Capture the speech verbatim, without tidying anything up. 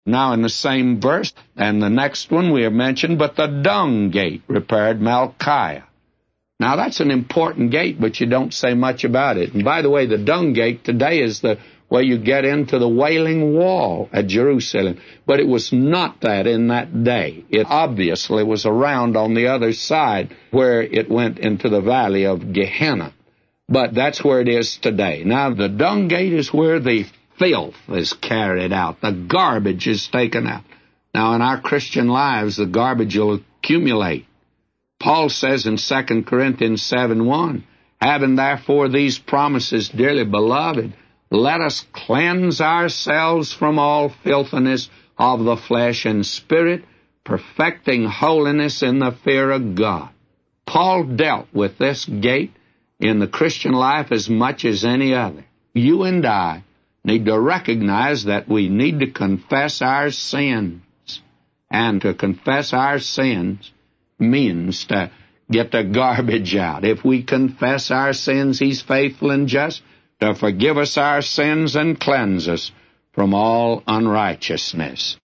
Now in the same verse, and the next one we have mentioned, but the dung gate repaired Malchiah. Now that's an important gate, but you don't say much about it. And by the way, the dung gate today is the where you get into the Wailing Wall at Jerusalem. But it was not that in that day. It obviously was around on the other side where it went into the valley of Gehenna. But that's where it is today. Now, the dung gate is where the filth is carried out. The garbage is taken out. Now, in our Christian lives, the garbage will accumulate. Paul says in Second Corinthians seven one, having therefore these promises, dearly beloved, let us cleanse ourselves from all filthiness of the flesh and spirit, perfecting holiness in the fear of God. Paul dealt with this gate in the Christian life as much as any other. You and I need to recognize that we need to confess our sins. And to confess our sins means to get the garbage out. If we confess our sins, He's faithful and just to forgive us our sins and cleanse us from all unrighteousness.